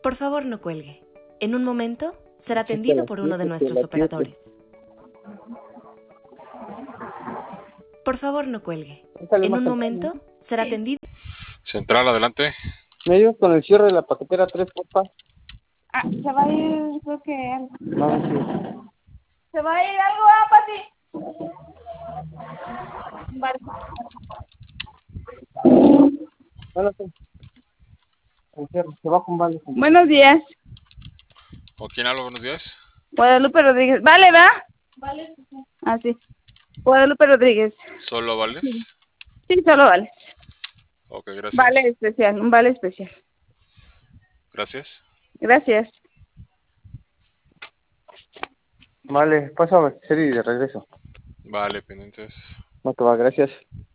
Por favor, no cuelgue. En un momento será atendido por uno de nuestros operadores. Por favor, no cuelgue. En un momento será atendido. Central, adelante. ¿Me ayudas con el cierre de la paquetera 3, porfa? Ah, se va a ir, creo que algo. No, sí. Se va a ir algo, Pati. Vale. Bueno, sí. El cierre, se va con vale. Buenos días. ¿Con quién hablo? Buenos días. Guadalupe Rodríguez. Vale, ¿va? Vale. Ah, sí. Guadalupe Rodríguez. ¿Solo vales? Sí, solo vale. Ok, gracias. Vale especial, un vale especial. Gracias. Gracias. Vale, paso a serie y de regreso. Vale, pendientes. No te va, gracias.